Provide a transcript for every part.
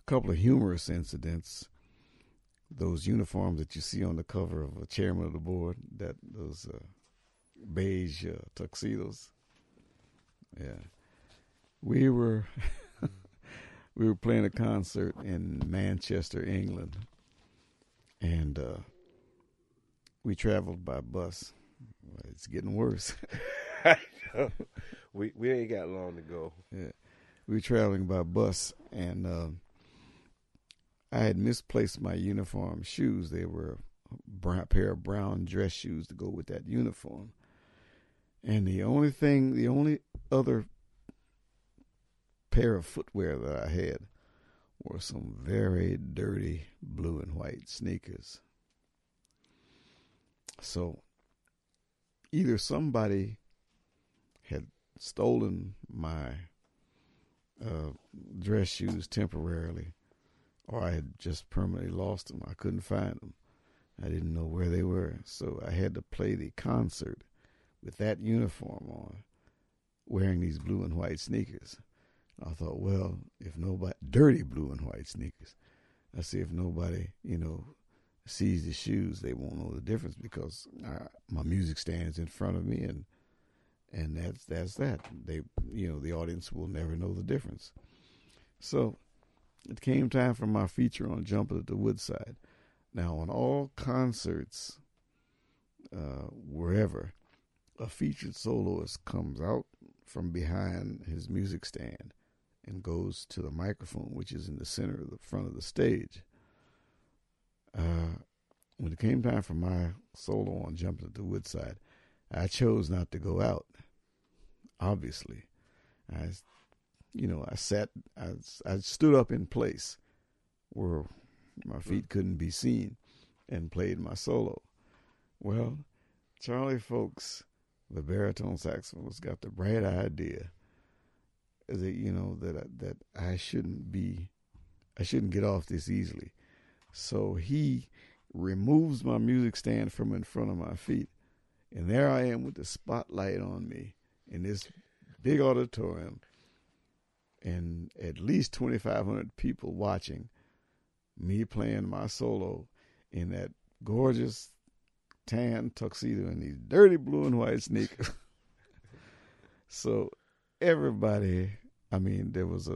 couple of humorous incidents. Those uniforms that you see on the cover of a chairman of the board, that those beige tuxedos. Yeah, we were we were playing a concert in Manchester, England, and we traveled by bus. It's getting worse. we ain't got long to go. Yeah, we were traveling by bus, and I had misplaced my uniform shoes. They were a pair of brown dress shoes to go with that uniform. And the only other pair of footwear that I had were some very dirty blue and white sneakers. So either somebody had stolen my dress shoes temporarily, or I had just permanently lost them. I couldn't find them. I didn't know where they were. So I had to play the concert with that uniform on, wearing these blue and white sneakers. I thought, well, if nobody, dirty blue and white sneakers, I see if nobody, sees the shoes, they won't know the difference, because my music stands in front of me, and that's that. They, the audience will never know the difference. So it came time for my feature on Jumping at the Woodside. Now, on all concerts, wherever, a featured soloist comes out from behind his music stand and goes to the microphone, which is in the center of the front of the stage. When it came time for my solo on Jumping at the Woodside, I chose not to go out. Obviously, I stood up in place where my feet couldn't be seen and played my solo. Well, Charlie Folks, the baritone saxophonist, got the bright idea that I shouldn't get off this easily. So he removes my music stand from in front of my feet, and there I am with the spotlight on me in this big auditorium, and at least 2,500 people watching me playing my solo in that gorgeous tan tuxedo and these dirty blue and white sneakers. So everybody, there was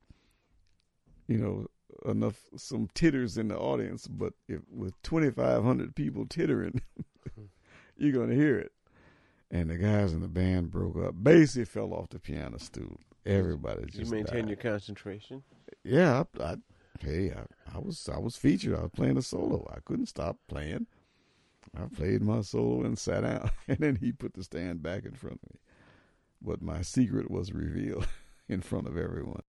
some titters in the audience, but with 2,500 people tittering, you're going to hear it. And the guys in the band broke up. Basie fell off the piano stool. Everybody just You maintain died. your concentration? Yeah, I was featured. I was playing a solo. I couldn't stop playing. I played my solo and sat down, and then he put the stand back in front of me. But my secret was revealed in front of everyone.